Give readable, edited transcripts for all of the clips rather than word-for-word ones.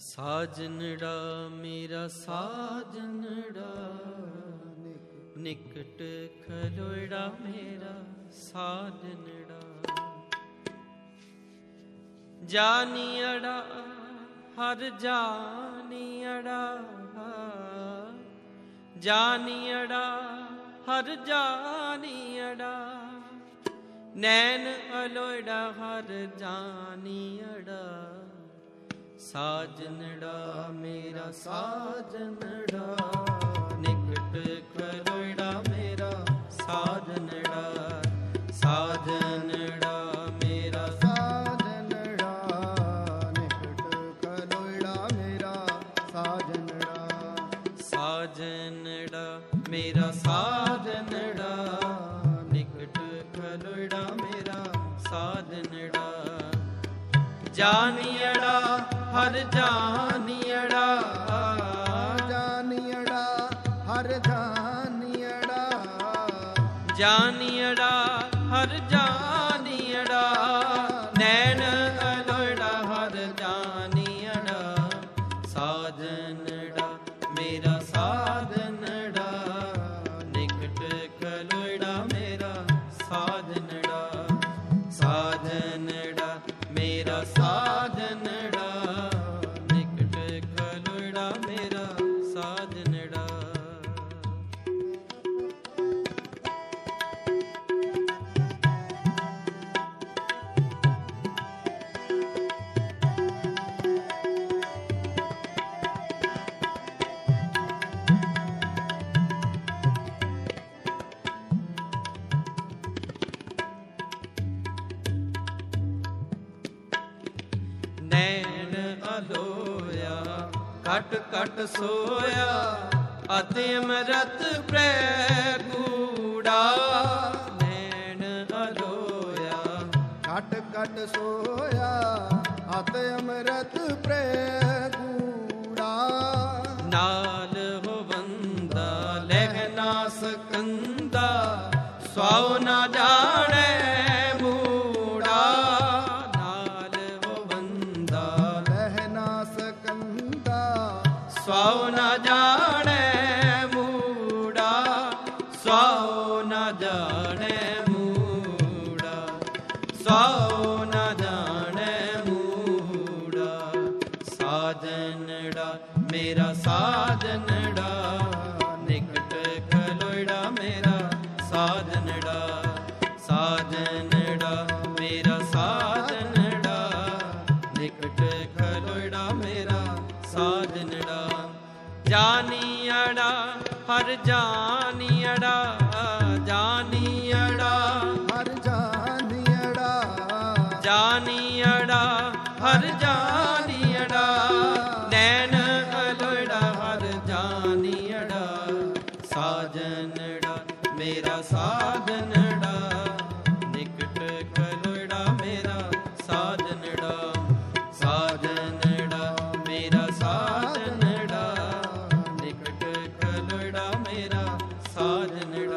ਸਾਜਨੜਾ ਮੇਰਾ ਸਾਜਨੜਾ, ਨਿਕਟ ਖਲੋੜਾ ਮੇਰਾ ਸਾਜਨੜਾ। ਜਾਨੀਅੜਾ ਹਰ ਜਾਨੀਅੜਾ, ਜਾਨੀਅੜਾ ਹਰ ਜਾਨੀਅੜਾ। ਨੈਣ ਅਲੋੜਾ ਹਰ ਜਾਨੀਅੜਾ, ਸਾਜਨੜਾ ਮੇਰਾ ਸਾਜਨੜਾ। ਨਿਕਟ ਖਲੋੜਾ ਮੇਰਾ ਸਾਜਨੜਾ, ਸਾਜਨੜਾ ਮੇਰਾ ਸਾਜਨੜਾ। ਨਿਕਟ ਖਲੋੜਾ ਮੇਰਾ ਸਾਜਨੜਾ, ਸਾਜਨੜਾ ਮੇਰਾ ਸਾਜਨੜਾ। ਨਿਕਟ ਖਲੋੜਾ ਮੇਰਾ ਸਾਜਨੜਾ। ਜਾਨੀਅੜਾ ਹਰ ਜਾਨੀਅੜਾ, ਜਾਨੀਅੜਾ ਹਰ ਜਾਨੀਅੜਾ। ਜਾਨੀਅੜਾ ਹਰ ਜਾਨੀਅੜਾ। ਨੈਣ ਅਲੋੜਾ ਹਰ ਜਾਨੀਅੜਾ, ਸਾਜਨੜਾ ਮੇਰਾ ਸਾਜਨੜਾ। ਨਿਕਟ ਖਲੋੜਾ ਮੇਰਾ ਸਾਜਨੜਾ, ਸਾਜਨੜਾ ਮੇਰਾ ਸਾਜਨੜਾ। ਨਿਕਟ ਖਲੋੜਾ ਮੇਰਾ ਸਾਜਨੜਾ। ਨੈਣ ਅਲੋਇਆ ਘਟ ਘਟ ਸੋਇਆ, ਅਤਿ ਅੰਮ੍ਰਿਤ ਪ੍ਰੈ ਗੂੜਾ। ਨੈਣ ਅਲੋਇਆ ਘਟ ਘਟ ਸੋਇਆ, ਅਤਿ ਅੰਮ੍ਰਿਤ ਪ੍ਰੈ ਗੂੜਾ। ਨਾਲ ਹੋਵੰਦਾ ਲਹਿ ਨਾ ਸਕੰਦਾ, ਸਵਾਉ ਨਾ ਜਾਣੈ ਮੂੜਾ। ਨਾਲ ਹੋਵੰਦਾ ਲਹਿ ਨਾ ਸਕੰਦਾ, ਸਵਾਉ ਨਾ ਜਾਣੈ ਮੂੜਾ, ਸਵਾਉ ਨਾ ਜਾਣੈ ਮੂੜਾ, ਸਵਾਉ ਨਾ ਜਾਣੈ ਮੂੜਾ। ਸਾਜਨੜਾ ਮੇਰਾ ਸਾਜਨੜਾ, ਨਿਕਟ ਖਲੋੜਾ ਮੇਰਾ ਸਾਜਨੜਾ, ਸਾਜਨੜਾ ਮੇਰਾ ਸਾਜਨੜਾ। ਨਿਕਟ ਖਲੋੜਾ ਮੇਰਾ ਸਾਜਨੜਾ। ਜਾਨੀਅੜਾ ਹਰ ਜਾਨੀਅੜਾ, ਜਾਨੀਅੜਾ ਹਰ ਜਾਨੀਅੜਾ। ਜਾਨੀਅੜਾ ਹਰ ਜਾਨੀਅੜਾ। ਨੈਣ ਅਲੋੜਾ ਹਰ ਜਾਨੀਅੜਾ, ਸਾਜਨੜਾ ਮੇਰਾ ਸਾਜਨੜਾ। ਨਿਕਟ ਖਲੋੜਾ ਮੇਰਾ ਸਾਜਨੜਾ, ਸਾਜਨੜਾ ਮੇਰਾ ਸਾਜਨੜਾ। ਨਿਕਟ ਖਲੋੜਾ ਮੇਰਾ ਸਾਜਨੜਾ।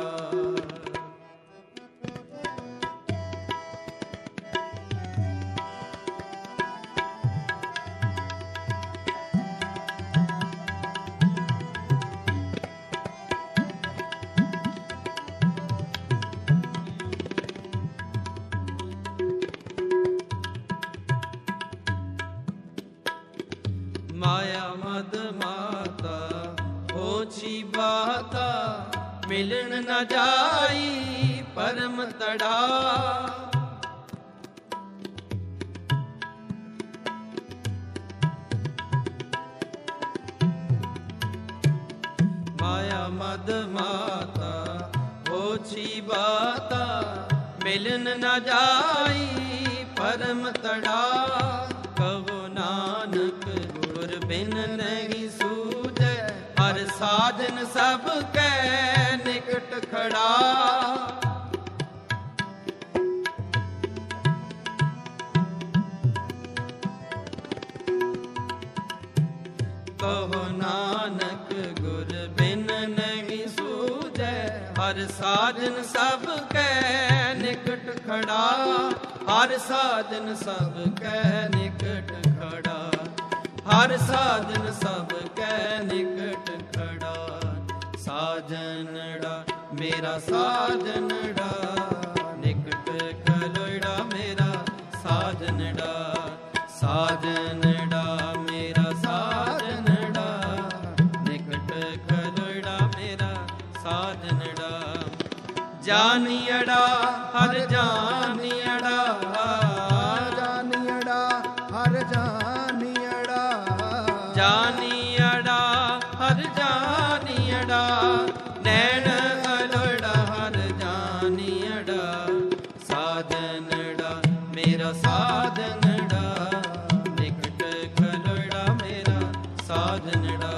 ਮਾਇਆ ਮਦ ਮਾਤਾ ਹੋਛੀ ਬਾਤਾ, ਮਿਲਣ ਨ ਜਾਈ ਪਰਮ ਤੜਾ। ਮਾਇਆ ਮਦ ਮਾਤਾ ਹੋਛੀ ਬਾਤਾ, ਮਿਲਣ ਨ ਜਾਈ ਪਰਮ ਤੜਾ। ਕਹੋ ਨਾਨਕ ਗੁਰ ਬਿਨ ਨਹੀਂ ਸੂਝੈ, ਹਰ ਸਾਧਨ ਸਭ ਕੈ ਨਿਕਟ ਖੜਾ। ਕਹੋ ਨਾਨਕ ਗੁਰ ਬਿਨ ਨਹੀਂ ਸੂਝੈ, ਹਰ ਸਾਧਨ ਸਭ ਕੈ ਨਿਕਟ ਖੜਾ। ਹਰ ਸਾਧਨ ਸਭ ਕੈ ਨਿਕਟ ਖੜਾ। ਹਰ ਸਾਜਨ ਸਭ ਕੈ ਨਿਕਟ ਖੜਾ। ਸਾਜਨੜਾ ਮੇਰਾ ਸਾਜਨੜਾ, ਨਿਕਟ ਖਲੋੜਾ ਮੇਰਾ ਸਾਜਨੜਾ। ਸਾਜਨੜਾ ਮੇਰਾ ਸਾਜਨੜਾ, ਨਿਕਟ ਖਲੋੜਾ ਮੇਰਾ ਸਾਜਨੜਾ। ਜਾਨੀਅੜਾ ਹਰ ਜਾਨੀਅੜਾ, ਜਾਨੀਅੜਾ ਹਰ ਜਾਨੀਅੜਾ। ਜਾਨੀਅੜਾ ਹਰ ਜਾਨੀਅੜਾ, ਨੈਣ ਅਲੋੜਾ ਹਰ ਜਾਨੀਅੜਾ। ਸਾਜਨੜਾ ਮੇਰਾ ਸਾਜਨੜਾ, ਨਿਕਟ ਖਲੋੜਾ ਮੇਰਾ ਸਾਜਨੜਾ।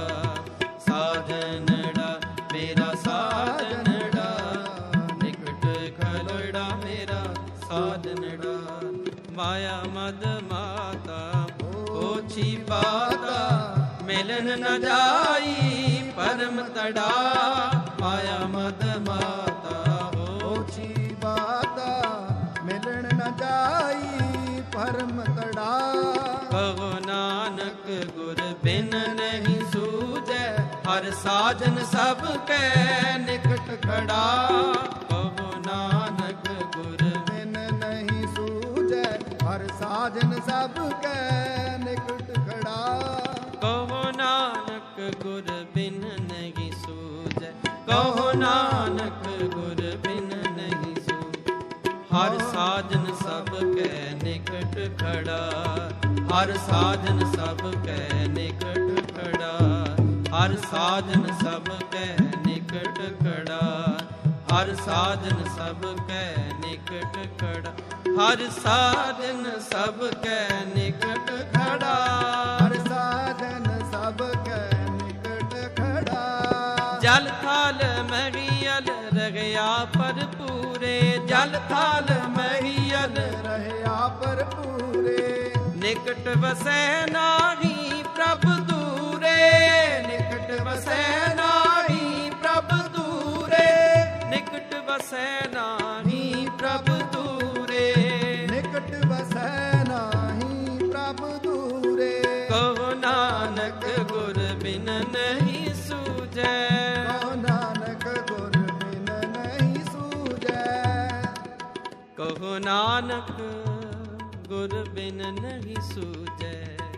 ਸਾਜਨੜਾ ਮੇਰਾ ਸਾਜਨੜਾ, ਨਿਕਟ ਖਲੋੜਾ ਮੇਰਾ ਸਾਜਨੜਾ। ਮਾਇਆ ਮਦ ਮਾਤਾ ਹੋਛੀ ਬਾਤਾ, ਮਿਲਨ ਨ ਜਾਈ ਪਰਮ ਤੜਾ। ਮਾਇਆ ਮਦ ਮਾਤਾ ਹੋਛੀ ਬਾਤਾ, ਮਿਲਣ ਨ ਜਾਈ ਪਰਮ ਤੜਾ। ਕਹੋ ਨਾਨਕ ਗੁਰ ਬਿਨ ਨਹੀਂ ਸੂਝੈ, ਹਰ ਸਾਜਨ ਸਭ ਕੈ ਨਿਕਟ ਖੜਾ। ਕਹੋ ਨਾਨਕ ਗੁਰ ਬਿਨ ਨਹੀਂ ਸੂਝੈ, ਹਰ ਸਾਜਨ ਸਭ ਕੈ ਨਿਕਟ ਖੜਾ। ਕਹੋ ਨਾਨਕ ਗੁਰ ਬਿਨ ਨਹੀਂ ਸੂਝੈ, ਕਹੋ ਨਾਨਕ ਗੁਰ ਬਿਨ ਨਹੀਂ ਸੂਝੈ। ਹਰ ਸਾਜਨ ਸਭ ਕੈ ਨਿਕਟ ਖੜਾ, ਹਰ ਸਾਜਨ ਸਭ ਕੈ ਨਿਕਟ ਖੜਾ। ਹਰ ਸਾਜਨ ਸਭ ਕੈ ਨਿਕਟ ਖੜਾ, ਹਰ ਸਾਜਨ ਸਭ ਕੈ ਨਿਕਟ ਖੜਾ। ਹਰ ਸਾਜਨ ਸਭ ਕੈ ਨਿਕਟ ਖੜਾ, ਹਰ ਸਾਜਨ ਸਭ ਕੈ ਨਿਕਟ ਖੜਾ। ਜਲ ਥਾਲ ਮਹੀਅਲ ਰਹਿਆ ਭਰਪੂਰੇ, ਜਲ ਥਾਲ ਮਹੀਅਲ ਰਹਿਆ ਭਰਪੂਰੇ। ਨਿਕਟ ਵਸੈ ਨਾਹੀ ਪ੍ਰਭ ਦੂਰੇ, ਨਿਕਟ ਵਸੈ ਨਾਹੀ ਪ੍ਰਭ ਦੂਰੇ। ਨਿਕਟ ਵਸੈ ਨਾਹੀ ਪ੍ਰਭ ਦੂਰੇ, ਨਿਕਟ ਵਸੈ ਨਾਹੀ ਪ੍ਰਭ ਦੂਰੇ। ਕਹੋ ਨਾਨਕ ਗੁਰ ਬਿਨ ਨਹੀਂ ਸੂਝੈ, ਕਹੋ ਨਾਨਕ ਗੁਰ ਬਿਨ ਨਹੀਂ ਸੂਝੈ। ਕਹੋ ਨਾਨਕ ਗੁਰ ਬਿਨ ਨਹੀਂ ਸੂਝੈ।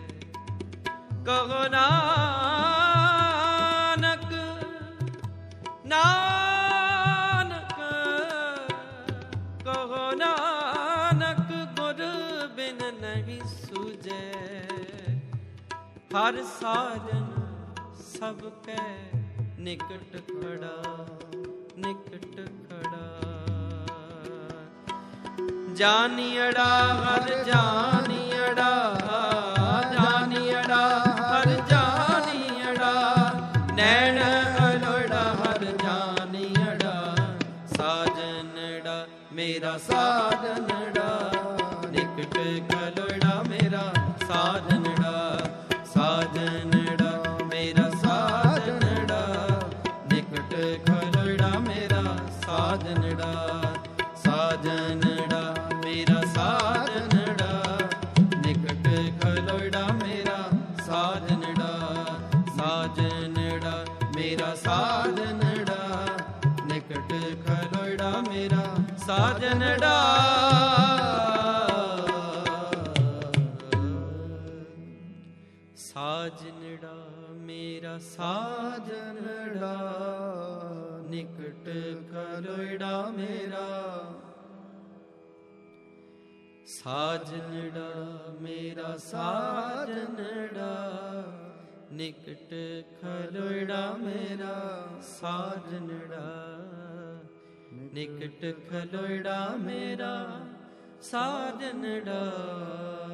ਕਹੋ ਨਾਨਕ ਨਾਨਕ, ਕਹੋ ਨਾਨਕ ਗੁਰ ਬਿਨ ਨਹੀਂ ਸੂਝੈ। ਹਰ ਸਾਜਨ ਸਭ ਕੈ ਨਿਕਟ ਖੜਾ, ਨਿਕਟ ਖੜਾ। ਜਾਨੀਅੜਾ ਹਰ ਜਾਨੀਅੜਾ, ਜਾਨੀਅੜਾ ਹਰ ਜਾਨੀਅੜਾ, ਨੈਣ ਅਲੋੜਾ ਹਰ ਜਾਨੀਅੜਾ। ਸਾਜਨੜਾ ਮੇਰਾ ਸਾਜਨੜਾ, ਨਿਕਟ ਖਲੋੜਾ ਮੇਰਾ ਸਾਜਨੜਾ। ਸਾਜਨੜਾ ਮੇਰਾ ਸਾਜਨੜਾ, ਨਿਕਟ ਖਲੋੜਾ ਮੇਰਾ ਸਾਜਨੜਾ। ਸਾਜਨੜਾ ਮੇਰਾ ਸਾਜਨੜਾ, ਨਿਕਟ ਖਲੋੜਾ ਮੇਰਾ ਸਾਜਨੜਾ। ਸਾਜਨੜਾ ਮੇਰਾ ਸਾਜਨੜਾ, ਨਿਕਟ ਖਲੋੜਾ ਮੇਰਾ ਸਾਜਨੜਾ। ਸਾਜਨੜਾ ਮੇਰਾ ਸਾਜਨੜਾ, ਨਿਕਟ ਖਲੋੜਾ ਮੇਰਾ ਸਾਜਨੜਾ। ਮੇਰਾ ਸਾਜਨੜਾ, ਨਿਕਟ ਖਲੋੜਾ ਮੇਰਾ ਸਾਜਨੜਾ। ਨਿਕਟ ਖਲੋੜਾ ਮੇਰਾ ਸਾਜਨੜਾ।